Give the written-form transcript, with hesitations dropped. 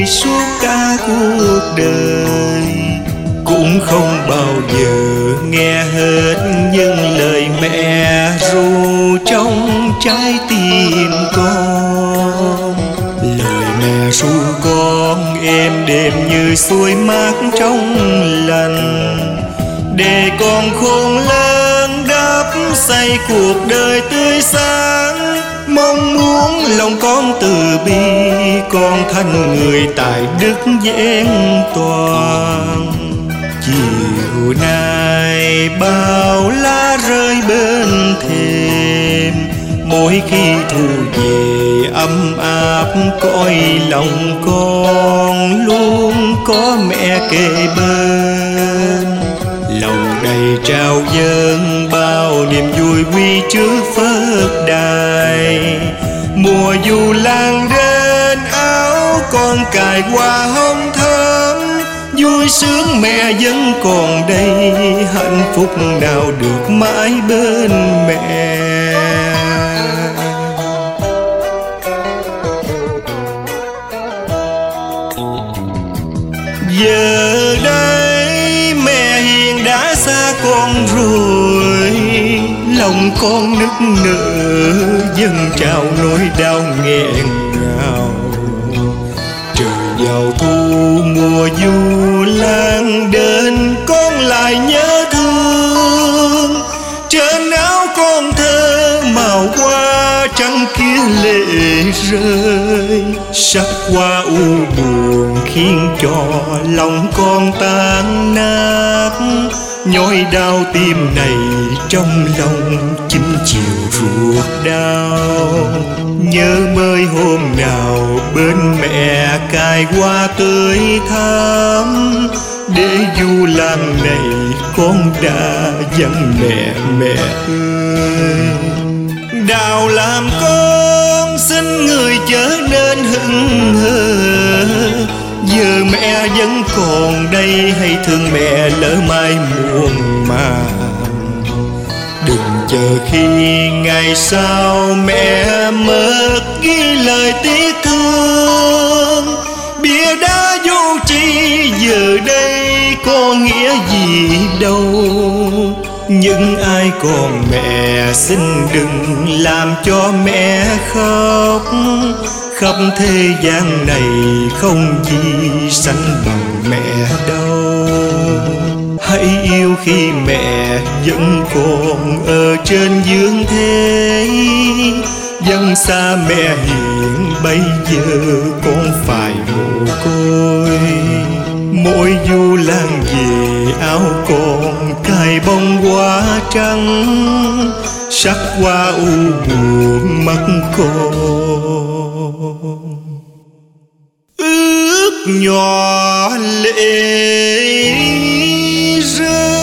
suốt cả cuộc đời, cũng không bao giờ nghe hết những lời mẹ ru trong trái tim con. Lời mẹ ru con êm đềm như suối mát trong lành, để con khôn lớn đắp xây cuộc đời tươi sáng. Mong muốn lòng con từ bi, con thành người tài đức vẹn toàn. Chiều nay bao lá rơi bên thềm, mỗi khi thu về ấm áp cõi lòng con luôn có mẹ kề bên. Lòng đầy trao dâng bao niềm vui quy trước Phật đài. Mùa du lan đến áo con cài hoa hồng thơm, vui sướng mẹ vẫn còn đây, hạnh phúc nào được mãi bên mẹ. Giờ đây mẹ hiền đã xa con rồi, lòng con nức nở dâng trào nỗi đau nghẹn ngào. Trời vào thu mùa du lan đến, con lại nhớ thương. Trên áo con thơ màu hoa trắng kia lệ rơi, sắc hoa u buồn khiến cho lòng con tan nát. Nhói đau tim này trong lòng chính chiều ruột đau. Nhớ mới hôm nào bên mẹ cài hoa tươi thắm, để du lan này con đã dặn mẹ mẹ ơi. Đào làm con xin người chớ nên hững hờ, giờ mẹ vẫn còn đây hay thương mẹ lỡ mai muộn màng. Đừng chờ khi ngày sau mẹ mất ghi lời tiếc thương, bia đá vô tri giờ đây có nghĩa gì đâu. Nhưng ai còn mẹ xin đừng làm cho mẹ khóc, khắp thế gian này không gì sánh bằng mẹ đâu. Hãy yêu khi mẹ vẫn còn ở trên dương thế, dân xa mẹ hiền bây giờ con phải mồ côi. Mỗi du lan về áo con cài bông hoa trắng, sắc hoa u buồn mắt con ước nhỏ lệ rơi.